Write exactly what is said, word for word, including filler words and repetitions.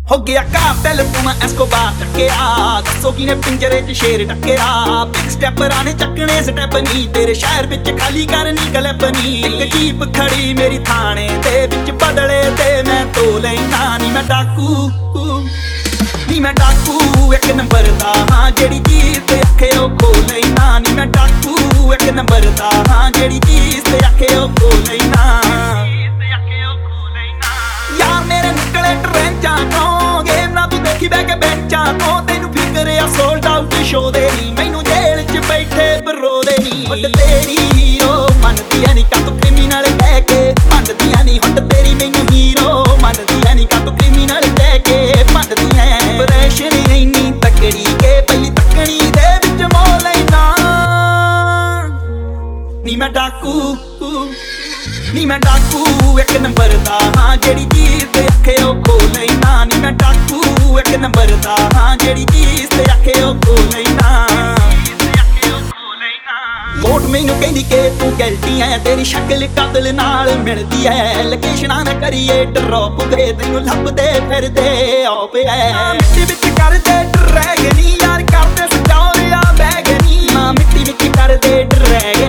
हो गया कातिल तू मैं एस्कोबार टक्केया दसो किने पिंजरे च शेर टक्केया बिग स्टेप राने चकने स्टेप नी तेरे शहर विच खाली करनी गलपनी इक जीप खड़ी मेरी थाने दे विच बदले ते मैं तो लेना नी मैं डाकू नी मैं डाकू एक नंबर दा हां जेड़ी चीज ते आखे ओ खो लेना नी मैं डाकू एक नंबर दा हां जेड़ी चीज ते आखे ओ खो लेना यार मेरे निकले ट्रेंचा तो देखी बह के बेंचा तो तेनू फिकर आ सोल्ड आउट शो दे नी मैनू जेल च बैठे बरो दे नी हुट तेरी हीरो मनदी है नी का तू क्रिमिनल कह के मनदी है नी हुट तेरी मैनू हीरो मनदी है नी का तू क्रिमिनल कह के मनदी है प्रेशर इन्नी तकड़ी के पहली तकनी दे विच मोह लेना नी मैं डाकू नी मैं डाकू एक नंबर दा हां जेड़ी चीज ते आखे ओ खो लेना नी मैं डाकू एक नंबर दा हां जेड़ी चीज ते आखे ओ खो लेना कोर्ट मैनू कहंदी के तू गलती है तेरी शक्ल कातिल नाल मिलदी है लोकेशनां ना करिए ड्रॉप दे तैनू लभदे फिरदे ऑप है मिट्टी विच करदे ड्रैग नी यार करदे सजाओ या बैग नी मां मिट्टी विच करदे ड्रैग